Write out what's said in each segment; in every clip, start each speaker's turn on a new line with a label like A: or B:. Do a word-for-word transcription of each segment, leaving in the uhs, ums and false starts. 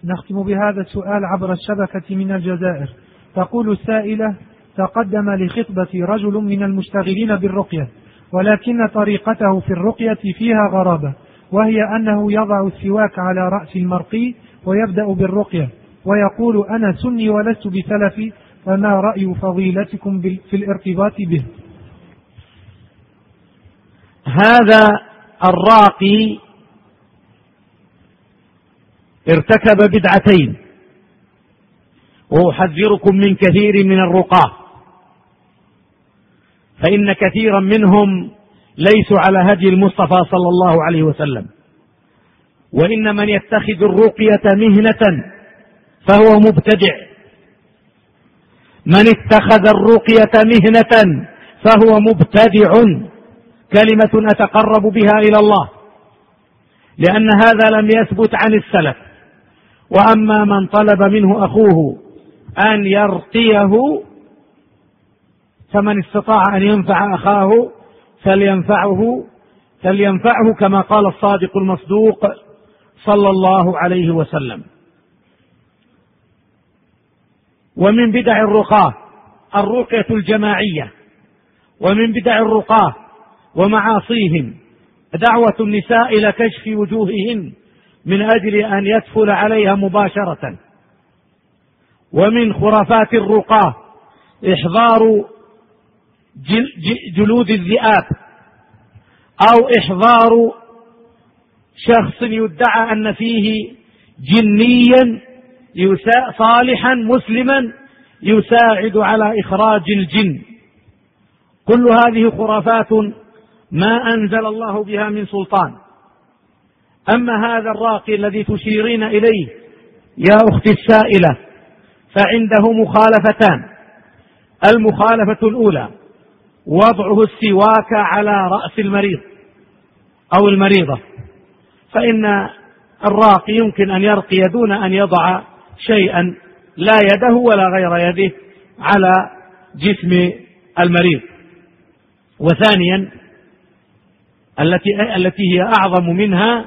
A: نختم بهذا السؤال عبر الشبكة من الجزائر. تقول السائلة: تقدم لخطبة رجل من المشتغلين بالرقية، ولكن طريقته في الرقية فيها غرابة، وهي أنه يضع السواك على رأس المرقي ويبدأ بالرقية، ويقول: أنا سني ولست بسلفي، فما رأي فضيلتكم في الارتباط به؟
B: هذا الراقي ارتكب بدعتين، وأحذركم من كثير من الرقاة، فإن كثيرا منهم ليسوا على هدي المصطفى صلى الله عليه وسلم. وإن من يتخذ الرقية مهنة فهو مبتدع، من اتخذ الرقية مهنة فهو مبتدع، كلمة أتقرب بها إلى الله، لأن هذا لم يثبت عن السلف. وأما من طلب منه أخوه أن يرقيه فمن استطاع أن ينفع أخاه فلينفعه فلينفعه كما قال الصادق المصدوق صلى الله عليه وسلم. ومن بدع الرقاة الرقية الجماعية، ومن بدع الرقاة ومعاصيهم دعوة النساء إلى كشف وجوههن من أجل أن يدخل عليها مباشرة. ومن خرافات الرقاة إحضار جلود الذئاب، أو إحضار شخص يدعى أن فيه جنيا صالحا مسلما يساعد على إخراج الجن. كل هذه خرافات ما أنزل الله بها من سلطان. أما هذا الراقي الذي تشيرين إليه يا أختي السائلة فعنده مخالفتان. المخالفة الأولى وضعه السواك على رأس المريض أو المريضة، فإن الراقي يمكن أن يرقي دون أن يضع شيئا لا يده ولا غير يده على جسم المريض. وثانيا التي التي هي أعظم منها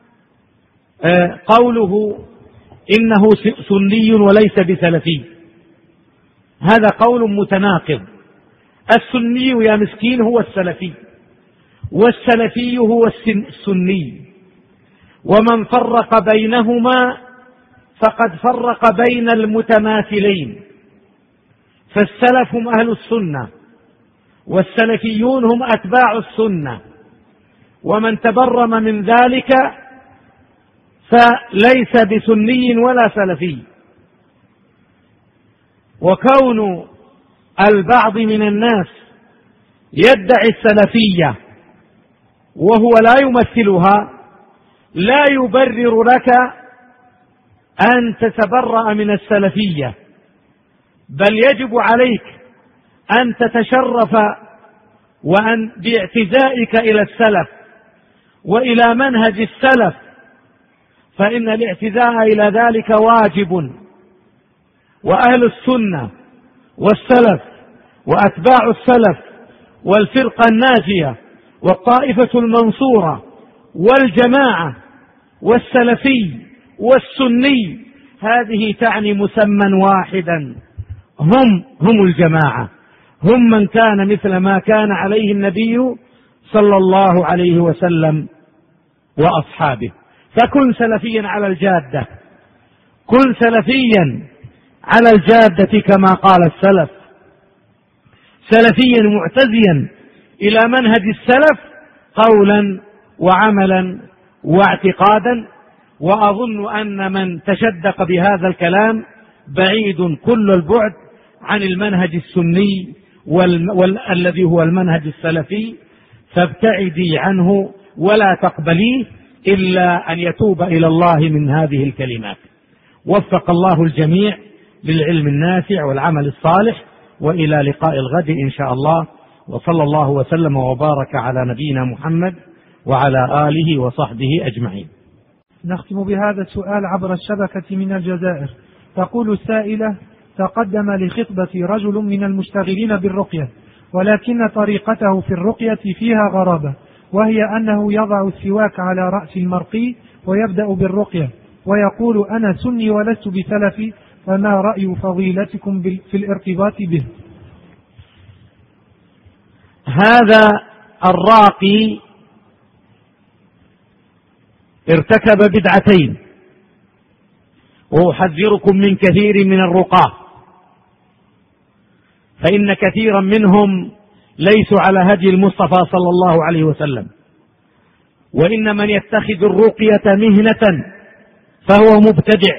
B: قوله إنه سني وليس بسلفي. هذا قول متناقض. السني يا مسكين هو السلفي، والسلفي هو السني، ومن فرق بينهما فقد فرق بين المتماثلين. فالسلف هم أهل السنة، والسلفيون هم أتباع السنة، ومن تبرم من ذلك فليس بسني ولا سلفي. وكون البعض من الناس يدعي السلفية وهو لا يمثلها لا يبرر لك أن تتبرأ من السلفية، بل يجب عليك أن تتشرف وأن باعتزائك إلى السلف وإلى منهج السلف، فإن الاعتزاء إلى ذلك واجب. وأهل السنة والسلف وأتباع السلف والفرقة الناجية والطائفة المنصورة والجماعة والسلفي والسني هذه تعني مسمى واحدا، هم هم الجماعة، هم من كان مثل ما كان عليه النبي صلى الله عليه وسلم وأصحابه. فكن سلفيا على الجادة، كن سلفيا على الجادة كما قال السلف، سلفيا معتزيا إلى منهج السلف قولا وعملا واعتقادا. وأظن أن من تشدق بهذا الكلام بعيد كل البعد عن المنهج السني والذي هو المنهج السلفي، فابتعدي عنه ولا تقبليه إلا أن يتوب إلى الله من هذه الكلمات. وفق الله الجميع للعلم النافع والعمل الصالح، وإلى لقاء الغد إن شاء الله، وصلى الله وسلم وبارك على نبينا محمد وعلى آله وصحبه أجمعين.
A: نختم بهذا السؤال عبر الشبكة من الجزائر. تقول السائلة: تقدم لخطبة رجل من المشتغلين بالرقية، ولكن طريقته في الرقية فيها غرابة، وهي أنه يضع السواك على رأس المرقي ويبدأ بالرقية، ويقول أنا سني ولست بسلفي، فما رأي فضيلتكم في الارتباط به؟
B: هذا الراقي ارتكب بدعتين، وأحذركم من كثير من الرقاة، فإن كثيرا منهم ليسوا على هدي المصطفى صلى الله عليه وسلم. وإن من يتخذ الرقية مهنة فهو مبتدع،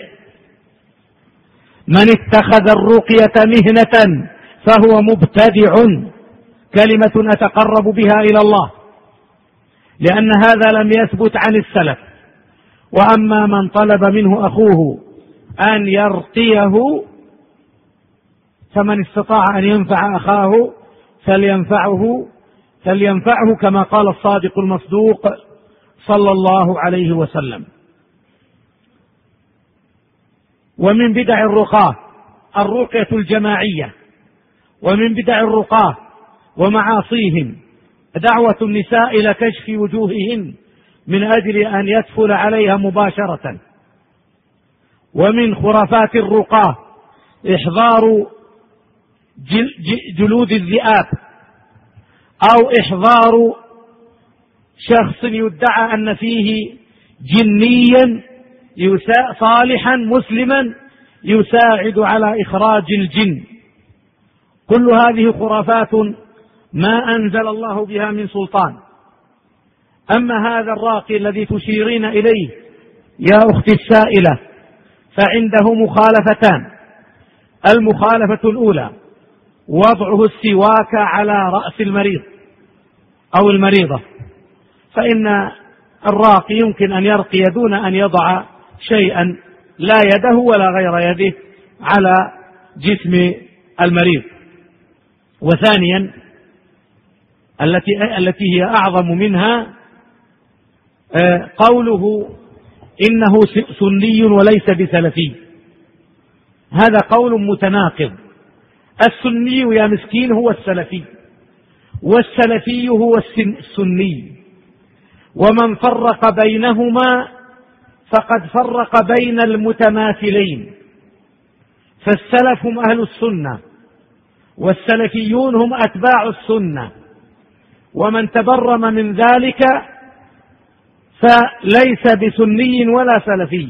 B: من اتخذ الرقية مهنة فهو مبتدع، كلمة أتقرب بها إلى الله، لأن هذا لم يثبت عن السلف. وأما من طلب منه أخوه أن يرقيه فمن استطاع أن ينفع أخاه فلينفعه فلينفعه كما قال الصادق المصدوق صلى الله عليه وسلم. ومن بدع الرقاة الرقية الجماعية، ومن بدع الرقاة ومعاصيهم دعوة النساء إلى كشف وجوههن من أجل أن يدخل عليها مباشرة. ومن خرافات الرقاة إحضار جلود الذئاب، أو إحضار شخص يدعى أن فيه جنيا صالحا مسلما يساعد على إخراج الجن. كل هذه خرافات ما أنزل الله بها من سلطان. أما هذا الراقي الذي تشيرين إليه يا أختي السائلة فعنده مخالفتان. المخالفة الأولى وضعه السواك على رأس المريض أو المريضة، فإن الراقي يمكن أن يرقي دون أن يضع شيئا لا يده ولا غير يده على جسم المريض. وثانيا التي التي هي أعظم منها قوله إنه سني وليس بسلفي. هذا قول متناقض. السني يا مسكين هو السلفي، والسلفي هو السني، ومن فرق بينهما فقد فرق بين المتماثلين. فالسلف هم أهل السنة، والسلفيون هم أتباع السنة، ومن تبرم من ذلك فليس بسني ولا سلفي.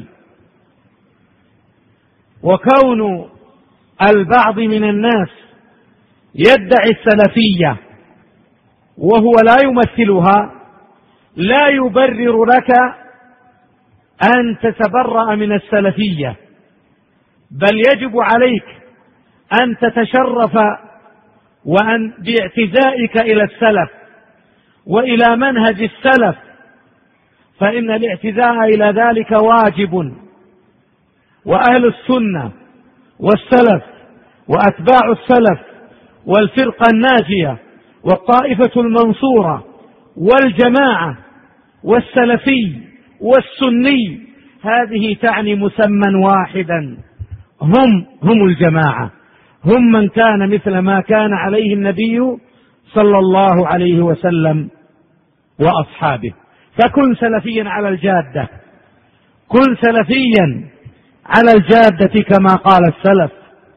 B: وكون البعض من الناس يدعي السلفية وهو لا يمثلها لا يبرر لك أن تتبرأ من السلفية، بل يجب عليك أن تتشرف وأن باعتزائك إلى السلف وإلى منهج السلف، فإن الاعتزاء إلى ذلك واجب. وأهل السنة والسلف وأتباع السلف والفرقة الناجية والطائفة المنصورة والجماعة والسلفي والسني هذه تعني مسمى واحدا، هم هم الجماعة، هم من كان مثل ما كان عليه النبي صلى الله عليه وسلم وأصحابه. فكن سلفيا على الجادة، كن سلفيا على الجادة كما قال السلف،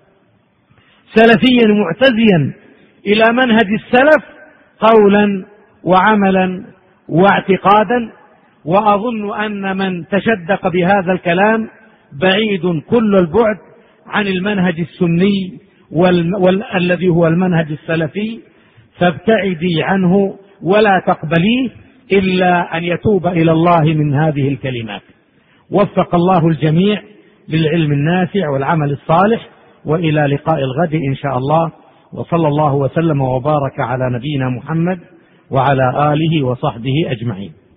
B: سلفيا معتزيا إلى منهج السلف قولا وعملا واعتقادا. وأظن أن من تشدق بهذا الكلام بعيد كل البعد عن المنهج السني والذي هو المنهج السلفي، فابتعدي عنه ولا تقبليه إلا أن يتوب إلى الله من هذه الكلمات. وفق الله الجميع للعلم النافع والعمل الصالح، وإلى لقاء الغد إن شاء الله، وصلى الله وسلم وبارك على نبينا محمد وعلى آله وصحبه أجمعين.